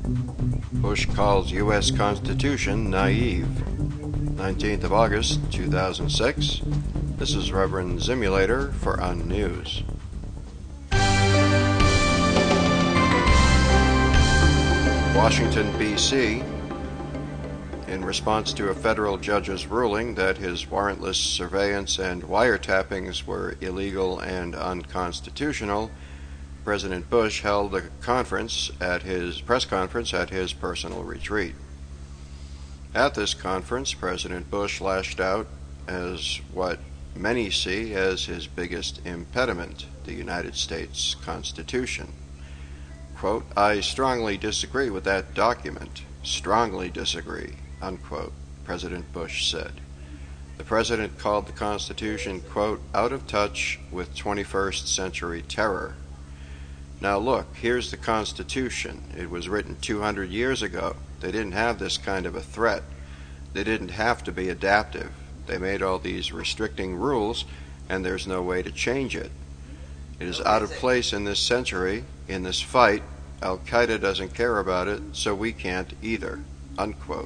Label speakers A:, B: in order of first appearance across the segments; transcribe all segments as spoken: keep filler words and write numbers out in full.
A: Bush calls U S Constitution naive. nineteenth of August, two thousand six. This is Reverend Zimulator for Unnews. Washington, D C In response to a federal judge's ruling that his warrantless surveillance and wiretappings were illegal and unconstitutional, President Bush held a conference at his press conference at his personal retreat. At this conference, President Bush lashed out as what many see as his biggest impediment, the United States Constitution. Quote, "I strongly disagree with that document. Strongly disagree," unquote, President Bush said. The president called the Constitution, quote, "out of touch with twenty-first century terror." Now look, here's the Constitution. It was written two hundred years ago. They didn't have this kind of a threat. They didn't have to be adaptive. They made all these restricting rules, and there's no way to change it. It is out of place in this century, in this fight. Al-Qaeda doesn't care about it, so we can't either, unquote.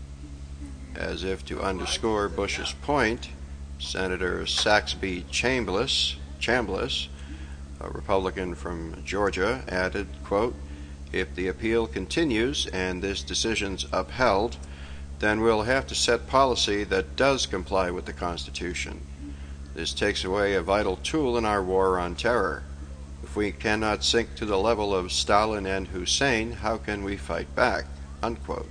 A: As if to underscore Bush's point, Senator Saxby Chambliss, Chambliss, a Republican from Georgia, added, quote, "If the appeal continues and this decision's upheld, then we'll have to set policy that does comply with the Constitution. This takes away a vital tool in our war on terror. If we cannot sink to the level of Stalin and Hussein, how can we fight back?" Unquote.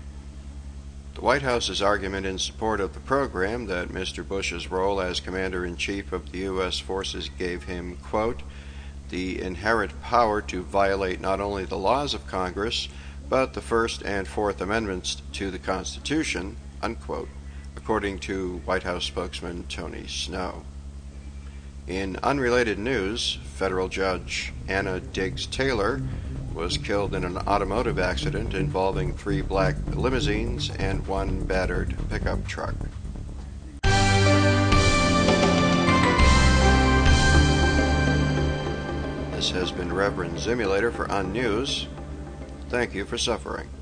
A: The White House's argument in support of the program that Mister Bush's role as Commander-in-Chief of the U S forces gave him, quote, "the inherent power to violate not only the laws of Congress, but the First and Fourth Amendments to the Constitution," unquote, according to White House spokesman Tony Snow. In unrelated news, federal judge Anna Diggs Taylor was killed in an automotive accident involving three black limousines and one battered pickup truck. This has been Reverend Zimulator for Unnews. Thank you for suffering.